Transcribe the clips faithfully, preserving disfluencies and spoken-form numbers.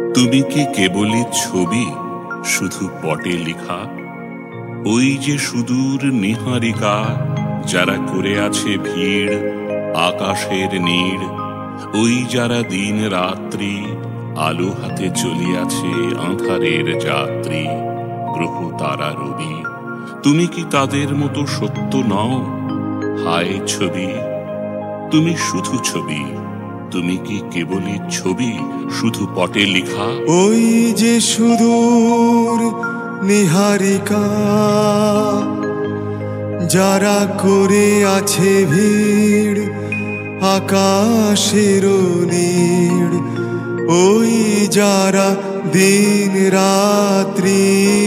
তুমি কি কেবলই ছবি, শুধু পটে লেখা? ওই যে সুদূর নিহারিকা, যারা করে আছে ভিড় আকাশের নীড়, ওই যারা দিন রাত্রি আলো হাতে চলিয়াছে আঁধারের যাত্রী, গ্রহ তারা রবি। তুমি কি তাদের মতো সত্য নও? হায় ছবি, তুমি শুধু ছবি। তুমি কি কেবলই ছবি, শুধু পটে লেখা? ওই যে সুদূর নিহারিকা, যারা করে আছে ভিড় আকাশের নীড়, ওই যারা দিন রাত্রি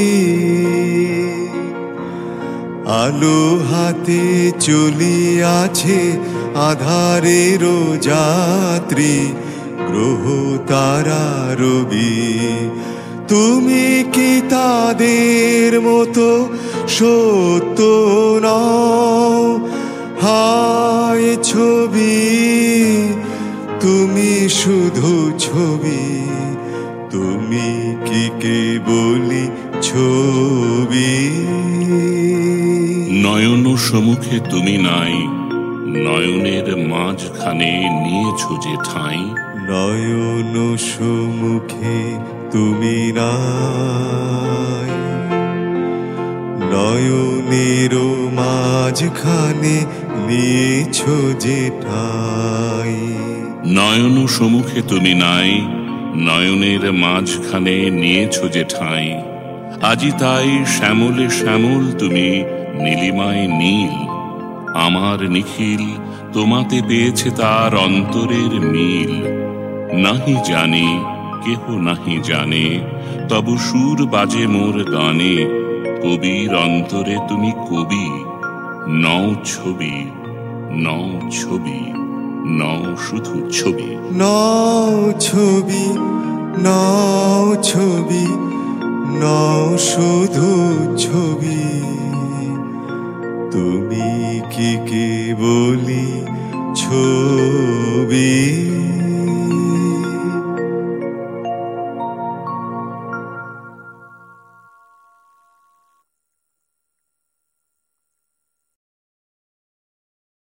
আলো হাতে চলিয়াছে আধারের যাত্রী, গ্রহ তারা রবি। তুমি কি তাদের মতো সত্য নও? হায় ছবি, তুমি শুধু ছবি। তুমি কি কেবলই ছবি? নয়ন সম্মুখে তুমি নাই, নয়নের মাঝখানে নিয়েছ যে ঠাঁই। নয়ন সম্মুখে তুমি নাই, নয়নের মাঝখানে নিয়েছ যে ঠাঁই। নয়ন সম্মুখে তুমি নাই, নয়নের মাঝখানে নিয়েছ যে ঠাঁই। আজি তাই শ্যামলে শ্যামল তুমি, নীলিমায় নীল। আমার নিখিল তোমাতে পেয়েছে তার অন্তরের মিল। নাহি জানি, কেহ নাহি জানে, তবু সুর বাজে মোর গানে। কবির অন্তরে তুমি কবি, নও ছবি, নও ছবি, নও শুধু ছবি। নও ছবি, নও ছবি, নও শুধু ছবি। তুমি কি কেবলই ছবি?